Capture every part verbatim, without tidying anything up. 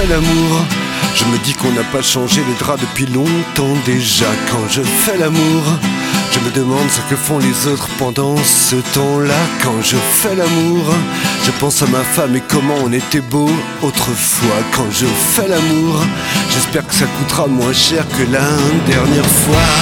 l'amour, je me dis qu'on n'a pas changé les draps depuis longtemps déjà. Quand je fais l'amour, je me demande ce que font les autres pendant ce temps-là. Quand je fais l'amour, je pense à ma femme et comment on était beau autrefois. Quand je fais l'amour, j'espère que ça coûtera moins cher que la dernière fois.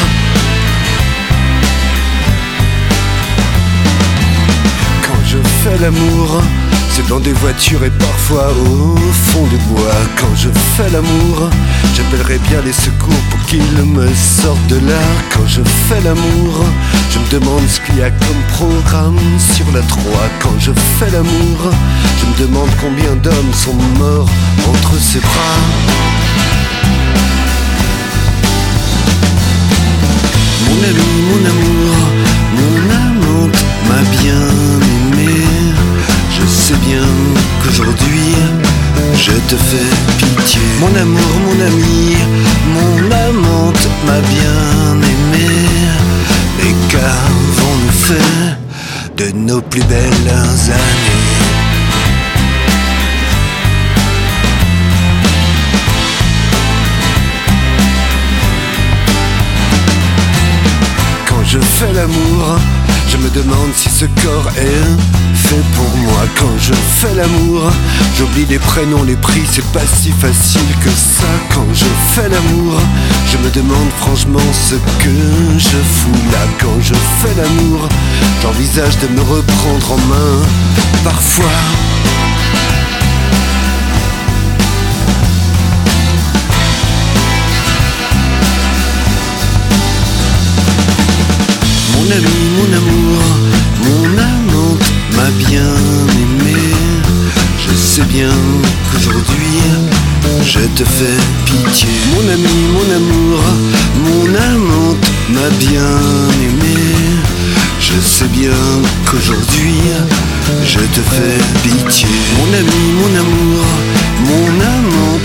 Quand je fais l'amour, c'est dans des voitures et parfois au fond des bois. Quand je fais l'amour, j'appellerai bien les secours pour qu'ils me sortent de là. Quand je fais l'amour, je me demande ce qu'il y a comme programme sur la trois. Quand je fais l'amour, je me demande combien d'hommes sont morts entre ses bras. Mon ami, mon amour, mon amante m'a bien aimé. Je sais bien qu'aujourd'hui je te fais pitié. Mon amour, mon ami, mon amante m'a bien aimé. Mais qu'avons-nous fait de nos plus belles années? Quand je fais l'amour, je me demande si ce corps est fait pour moi. Quand je fais l'amour, j'oublie les prénoms, les prix, c'est pas si facile que ça. Quand je fais l'amour, je me demande franchement ce que je fous là. Quand je fais l'amour, j'envisage de me reprendre en main parfois. Mon ami, mon amour, mon amante m'a bien aimé. Je sais bien qu'aujourd'hui je te fais pitié. Mon ami, mon amour, mon amante m'a bien aimé. Je sais bien qu'aujourd'hui je te fais pitié. Mon ami, mon amour, mon amante